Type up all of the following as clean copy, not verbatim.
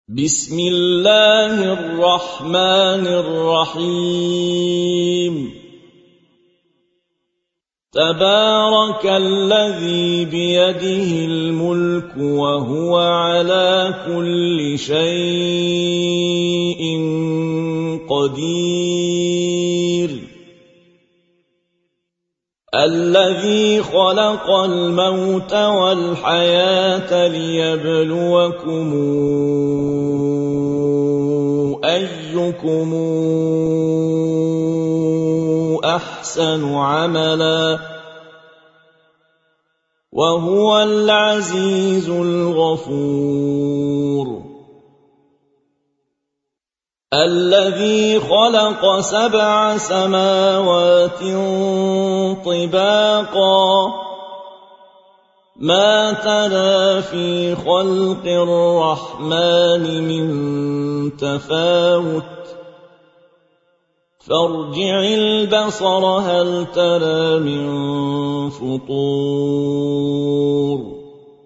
بسم الله الرحمن الرحيم تبارك الذي بيده الملك وهو على كل شيء قدير الذي خلق الموت والحياة ليبلوكم أيكم أحسن عملا وهو العزيز الغفور الذي خلق 7 سماوات طباقا ما ترى في خلق الرحمن من تفاوت فارجع البصر هل ترى من فطور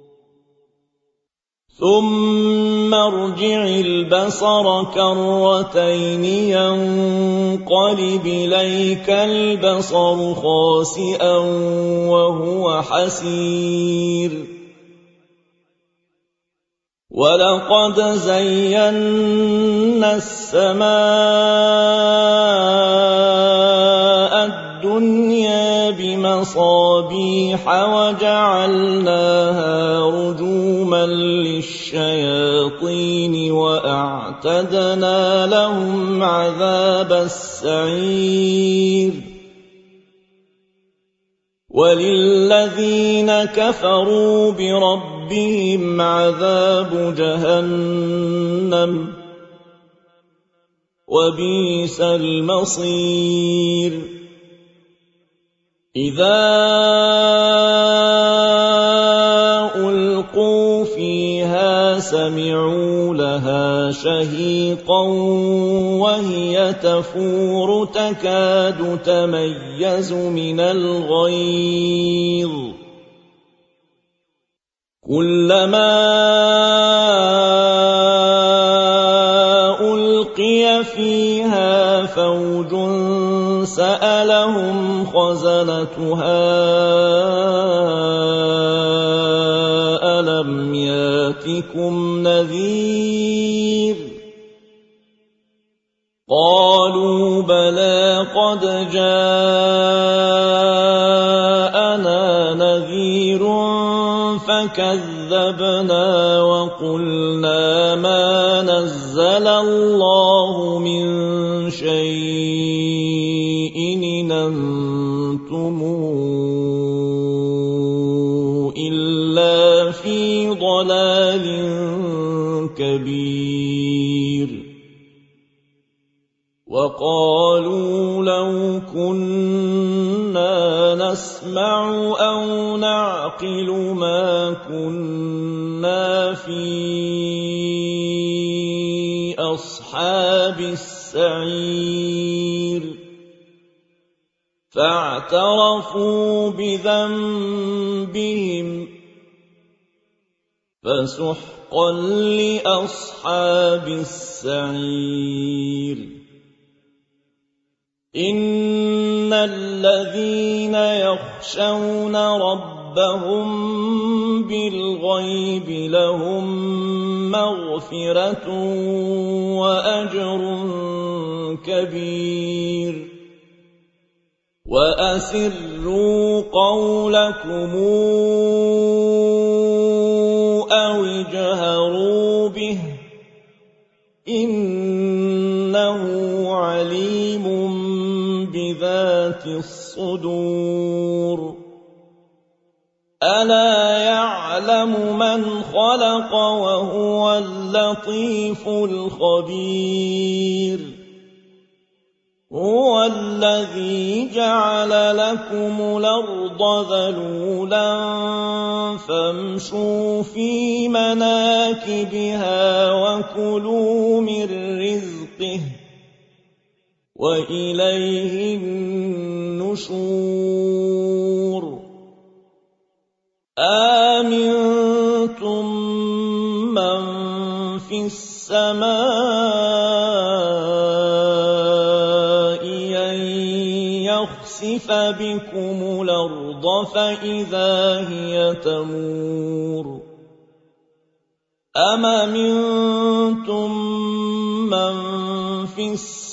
ثم ارجع البصر كرتين ينقلب إليك البصر خاسئا وهو حسير ولقد زينا السماء الدنيا بمصابيح وجعلناها رجوما للشياطين وأعتدنا لهم عذاب السعير وللذين كفروا بربهم عذاب جهنم وبئس المصير إذا ألقوا فيها سمعوا لها شهيقا وهي تفور تكاد تميز من الغيظ كلما ألقي فيها فوج سألهم خزنتها ألم ياتكم نذير قالوا بلى قد جاءنا نذير فكذبنا وقلنا ما نزل الله من شيء إن أنتم إلا في ضلال كبير وقالوا لو كنا نسمع أو نعقل ما كنا في أصحاب السعير فاعترفوا بذنبهم فسحقا لأصحاب السعير إن الذين يخشون ربهم بالغيب لهم مغفرة وأجر كبير وأسروا قولكم أو اجهروا به إنه عليم بذات الصدور ألا يعلم من خلق وهو اللطيف الخبير هو الذي جعل لكم الأرض ذلولا فامشوا في مناكبها وكلوا من رزقه وإليه النشور أَمِنْتُمْ مَنْ فِي السَّمَاءِ أَن يَخْسِفَ بِكُمُ الْأَرْضَ فَإِذَا هِيَ تَمُورُ أَمْ أَمِنتُم مَّن فِي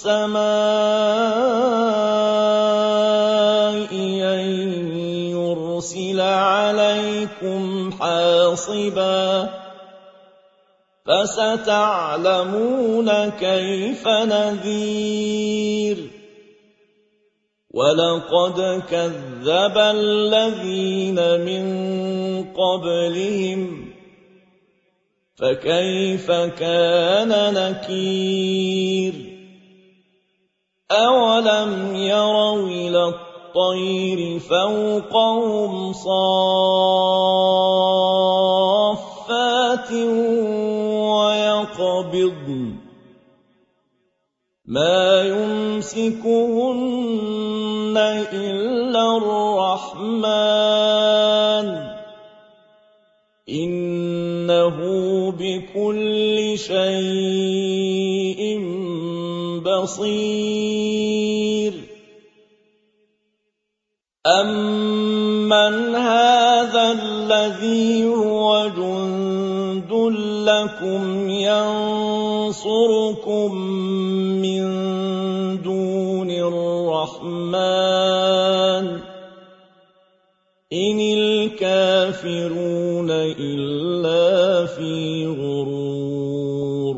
السَّمَاءِ أَن يُرْسِلَ عَلَيْكُمْ حَاصِبًا فَسَتَعْلَمُونَ كَيْفَ نَذِيرِ وَلَقَدْ كَذَّبَ الَّذِينَ مِن قَبْلِهِمْ فَكَيْفَ كَانَ نَكِيرِ أَوَلَمْ يَرَوْا إِلَى الطَّيْرِ فَوْقَهُمْ صَافَّاتٍ وَيَقْبِضْنَ مَا يُمْسِكُهُنَّ إِلَّا الرَّحْمَنُ إِنَّهُ بِكُلِّ شَيْءٍ بَصِيرٌ أَمَّنْ هَذَا الَّذِي هُوَ جُندٌ لَّكُمْ يَنصُرُكُم مِّن دُونِ الرَّحْمَنِ إِنِ الْكَافِرُونَ إِلَّا فِي غُرُورٍ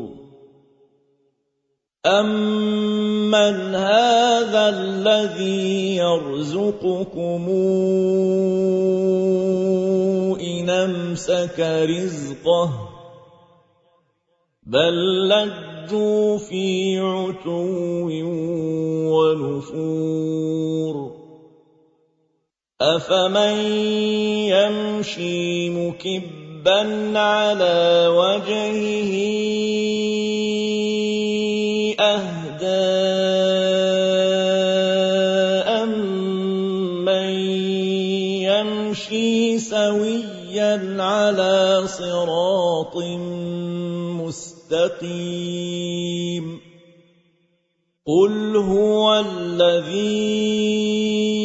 أَمَّنْ هَذَا الَّذِي يَرْزُقُكُمْ إِنْ أَمْسَكَ رِزْقَهُ بَل لَّجُّوا فِي عُتُوٍّ وَنُفُورٍ أَفَمَن يَمْشِي مُكِبًّا عَلَىٰ وَجْهِهِ أَهْدَىٰ أَمَّن يَمْشِي سَوِيًّا عَلَىٰ صِرَاطٍ مُّسْتَقِيمٍ قُلْ هُوَ الَّذِي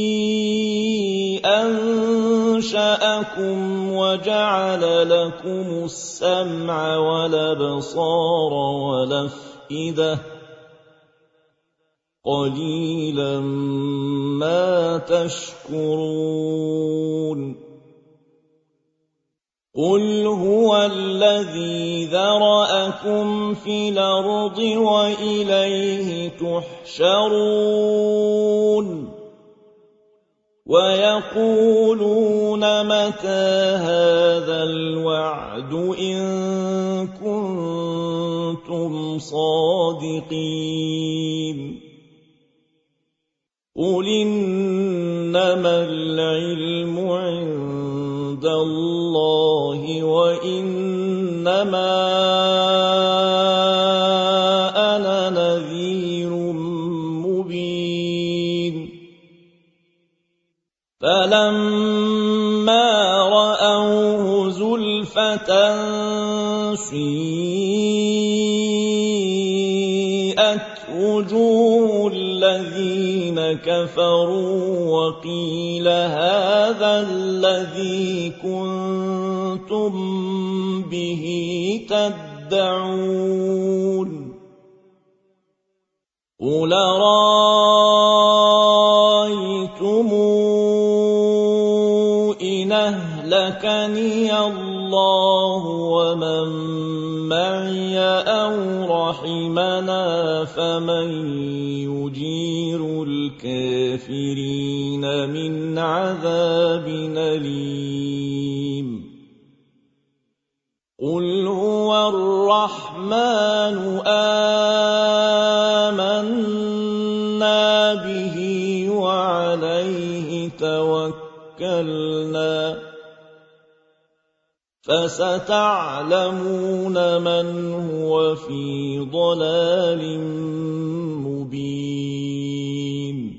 أَنشَأَكُمْ وَجَعَلَ لَكُمُ السَّمْعَ وَالْأَبْصَارَ وَالْأَفْئِدَةَ قَلِيلًا مَّا تَشْكُرُونَ قُلْ هُوَ الَّذِي ذَرَأَكُمْ فِي الْأَرْضِ وَإِلَيْهِ تُحْشَرُونَ وَيَقُولُونَ مَتَىٰ هَٰذَا الْوَعْدُ إِن كُنتُمْ صَادِقِينَ قُلْ إِنَّمَا الْعِلْمُ عِندَ اللَّهِ وَإِنَّمَا أَنَا نَذِيرٌ مُّبِينٌ فَلَمَّا رَأَوْهُ زُلْفَةً سِيئَتْ وُجُوهُ الَّذِينَ كَفَرُوا وَقِيلَ هَٰذَا الَّذِي كُنتُم بِهِ تَدَّعُونَ قُلْ أَرَأَيْتُمْ إِنْ أَهْلَكَنِيَ اللَّهُ وَمَن مَّعِيَ أَوْ رَحِمَنَا فَمَن يُجِيرُ الْكَافِرِينَ مِنْ عَذَابٍ أَلِيمٍ قُلْ هُوَ الرَّحْمَٰنُ آمَنَّا بِهِ وَعَلَيْهِ تَوَكَّلْنَا فَسَتَعْلَمُونَ مَنْ هُوَ فِي ضَلَالٍ مُّبِينٍ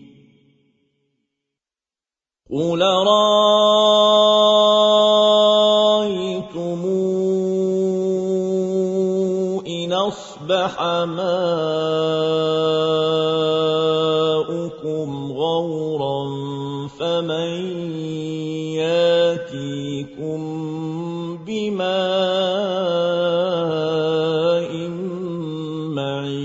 قُلْ أَرَأَيْتُمْ إِنْ أَصْبَحَ مَاؤُكُمْ غَوْرًا فَمَن يَأْتِيكُم بِمَاءٍ مَّعِينٍ